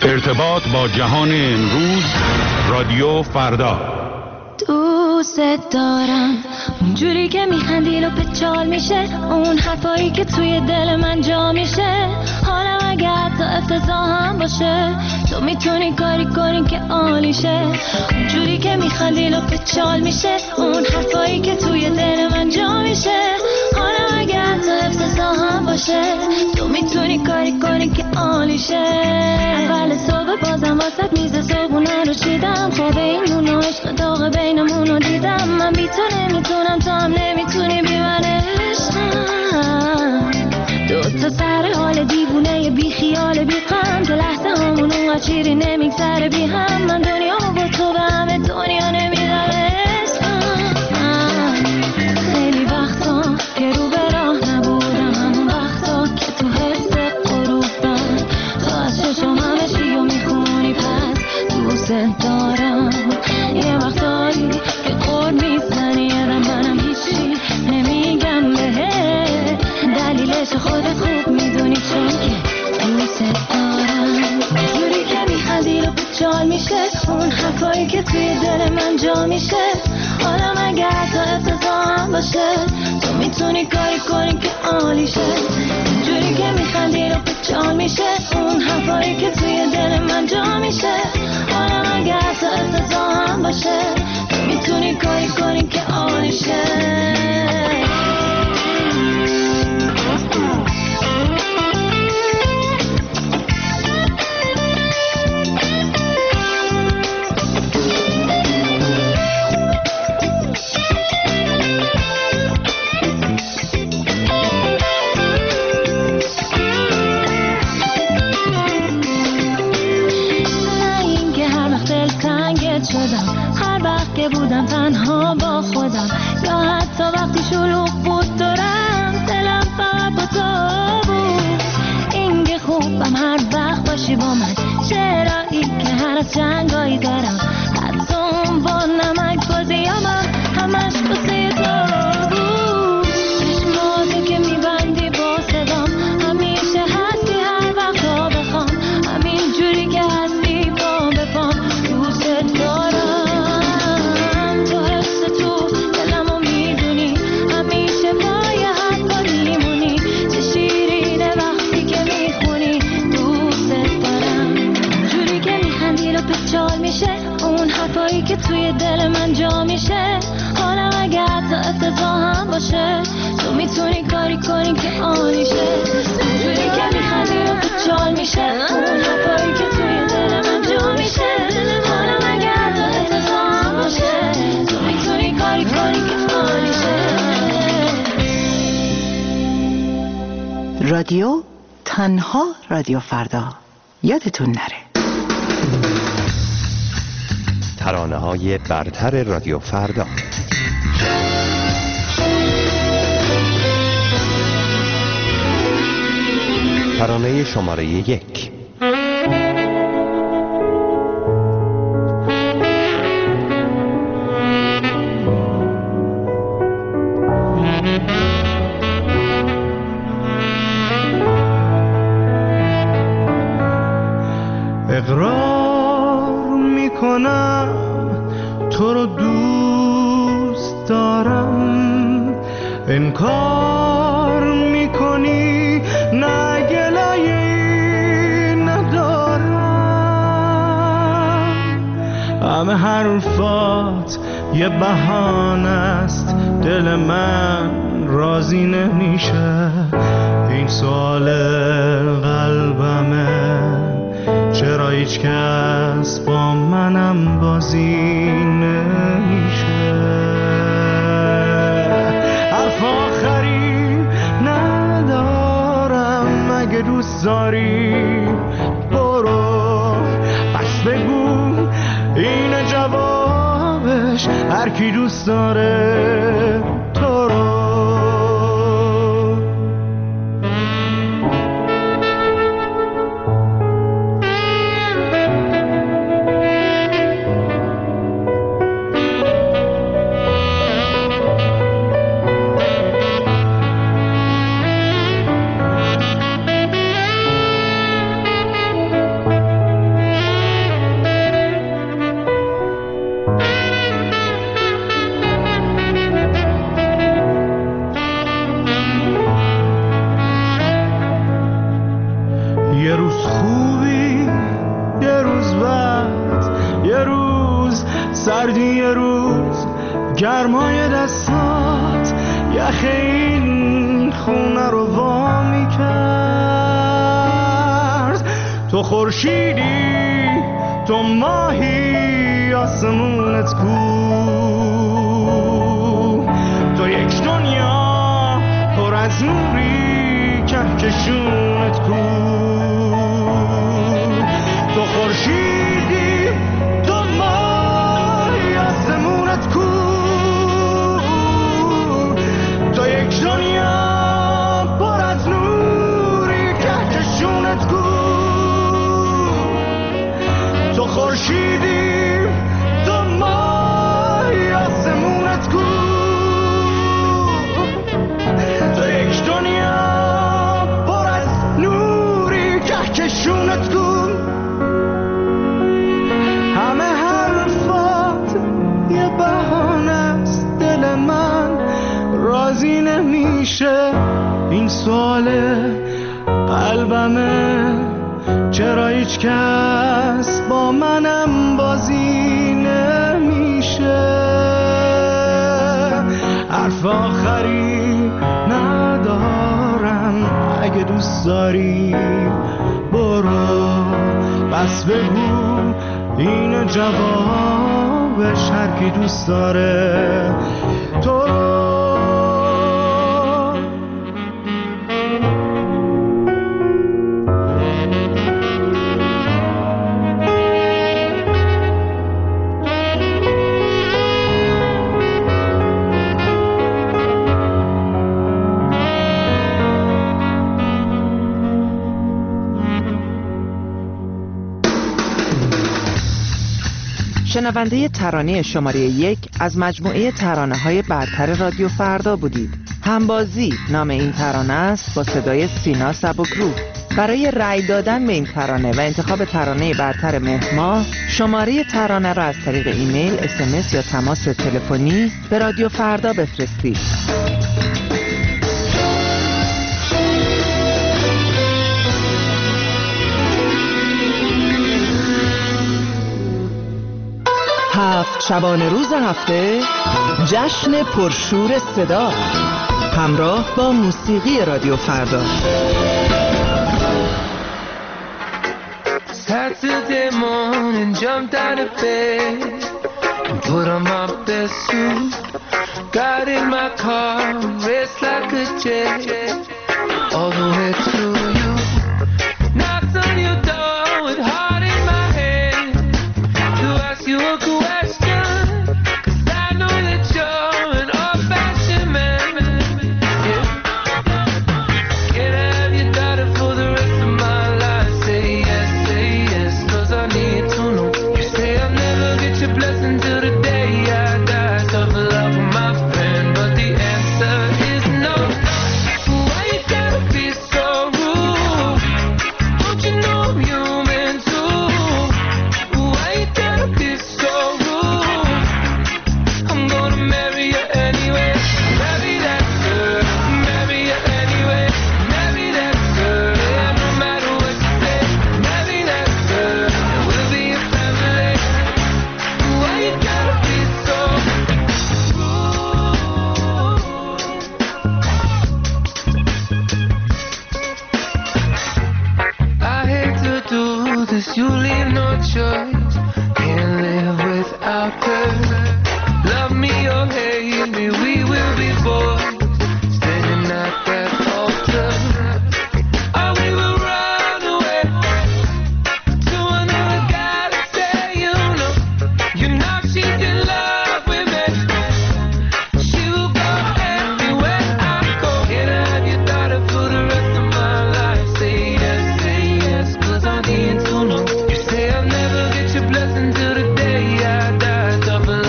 ارتباط با جهان امروز، رادیو فردا. دوست دارم اونجوری که میخندی و پچال میشه، اون حرفایی که توی دل من جا میشه. حالا اگه حتی افتضاح هم باشه، تو میتونی کاری کنی که عالیشه. اونجوری که میخندی و پچال میشه، اون حرفایی که توی دل من جا میشه. حالا اگه حتی افتضاح هم باشه، تو میتونی کاری کنی که عالیشه. اول صبح بازم واسه میز صبحونه رو چیدم، خواب این و عشق داغ بینمون رو دیدم. من بی تو نمیتونم، تو هم نمیتونی بی من عشقم. دوتا سر حال دیوونه بی خیال بی غم، که لحظه همون اونقدر چیری نمیگذره بی هم. من دنیامو با تو به همه دنیا نمیدم عشقم. خیلی وقتا که رو به راه نبودم، همون وقتا که تو حس غروبم، تو از چشم همه چی رو میخونی، پس دوست دارم. یه وقتایی که قور میزنی یادم، منم هیچی نمیگم بهت، دلیلش خودت خوب میدونی، چون که دوست دارم. جوری که میخندی رو بچال میشه، اون حرفایی که توی دل من جا میشه. حالا مگه حتی افتضاح هم باشه، تو میتونی کاری کنی که عالیشه. جوری که میخندی رو بچال میشه، اون حرفایی که توی دل من جا میشه. حالا مگه حتی افتضاح هم باشه، تو میتونی کاری کنی که عالیشه. هر وقت که بودم تنها با خودم، یا حتی وقتی شلوغ بود دورم، دلم فقط با تو بود. این که خوبم هر وقت باشی با من، چرایی که هر از جنگایی دارم، حتی اون با نمک بازی همش بسه تو بود. چشماتو که میبندی با صدام، همیشه هستی هر وقت تا بخوام، همین جوری که هستی با بفام. دوست دارم تو، حس تو دلمو میدونی، همیشه پای حرفا میمونی، چه شیرینه وقتی که میخونی. دوست دارم جوری که میخندی رو پچال میشه، اون حرفایی که توی دل من جا میشه. حالا اگه حتی افتضاح هم باشه، تو میتونی کاری کنی که عالیشه. جوری که میخندی رو پچال میشه، اون حرفایی که توی دل من جا میشه. حالا اگه حتی افتضاح هم باشه، تو میتونی کاری کنی که عالیشه. رادیو تنها رادیو فردا، یادتون نره. ترانه‌های برتر رادیو فردا. ترانه شماره 1. اقرار میکنم تو رو دوست دارم، انکار میکنی نه گلایی ندارم. همه حرفات یه بهانه است، دل من راضی نمیشه. این سوال قلبمه، چرا هیچ کس با منم بازی نمیشه. حرف آخری ندارم، اگه دوست داری برو پس بگو این جوابش، هر کی دوست داره تو رو. یه روز خوبی، یه روز بد، یه روز سردی، یه روز گرمای دستات یخ این خونه رو وا میکرد. تو خورشیدی، تو ماهی، آسمونت کو، تو یک دنیا پر از نوری، کهکشونت کو. تو خورشیدی، تو ماهی، آسمونت کو، تو یک دنیا پر از نوری، کهکشونت کو. تو خورشیدی، تو ماهی، آسمونت کو، تو یک دنیا پر از نوری، کهکشونت کو. همه حرفات یه بهانه است، دل من راضی نمیشه. این سوال قلبمه، چرا هیچ کس با منم بازی نمیشه. حرف آخری ندارم، اگه دوست داری برو، بس بگو این جوابش، هر کی دوست داره تو رو. شنونده ترانه شماره 1 از مجموعه ترانه‌های برتر رادیو فردا بودید. همبازی نام این ترانه است با صدای سینا سبکرو. برای رأی دادن به این ترانه و انتخاب ترانه برتر مهر ماه، شماره ترانه را از طریق ایمیل، SMS یا تماس تلفنی به رادیو فردا بفرستید. هفت شبانه روز هفته، جشن پرشور صدا همراه با موسیقی رادیو فردا. Saturday morning, jumped out of bed and put on my best suit. Got in my car, raced like a jet all the way to you. Knocked on your door with heart in my hand to ask you a question, 'cause I know that you're an old-fashioned man. Yeah. Can I have your daughter for the rest of my life? Say yes, 'cause I need to know. You say I'll never get your blessing till the day I die. Tough love for my friend, but the answer is no. Why you gotta be so rude? Don't you know I'm human too? Why you gotta be so rude? I'm gonna marry you anyway. Marry that girl, marry you anyway. Marry that girl, yeah, no matter what you say. Marry that girl, and we'll be a family. Why you gotta be so rude? I hate to do this, you leave no choice. Can't live without her. Love me or hate me, we will be boys standing at that altar. Or we will run away to another guy to say, you know she's in love with me. She will go everywhere I go. Can I have your daughter for the rest of my life? Say yes, 'cause I need to know. You say I'll never get your blessing till the day I die. Tough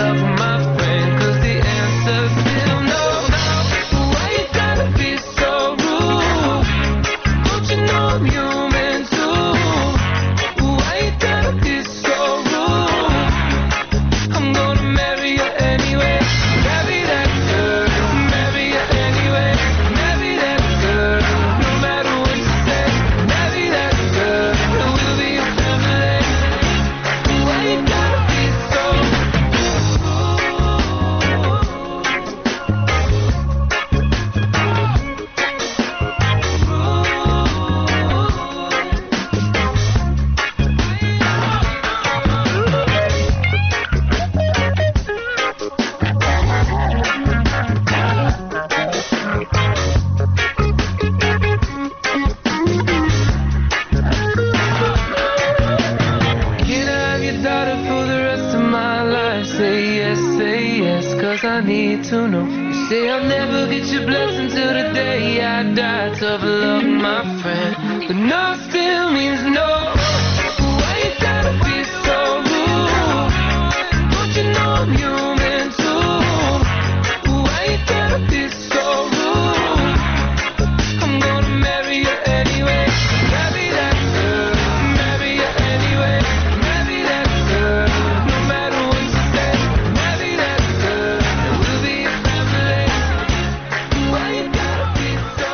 I need to know. You say I'll never get your blessing till the day I die. Tough luck, my friend, but no still means no. Why you gotta be so rude? Don't you know I'm human too? Why you gotta be so rude? I'm gonna marry you anyway. Marry that girl, marry you anyway. Marry that girl, no matter what you say. Marry that girl, and we'll be a family. Why you gotta be so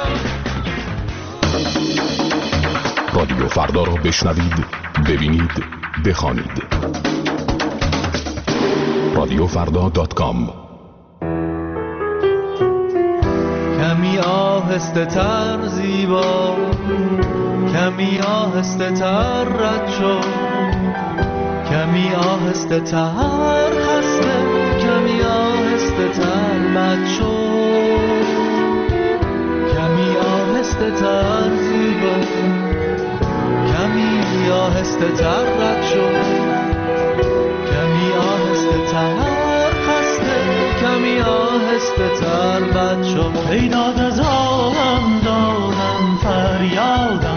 rude? رادیو فردا را بشنوید، ببینید، بخوانید. رادیوفردا.com. کمی آهسته تر زیبا، کمی آهسته تر رد شو، کمی آهسته تر خسته، کمی آهسته تر بد شو، کمی آهسته تر زیبا، کمی آهسته تر رد شو، کمی آهسته تر خسته، کمی آهسته تر بد شو. ای داد از عالم دادم فریادم،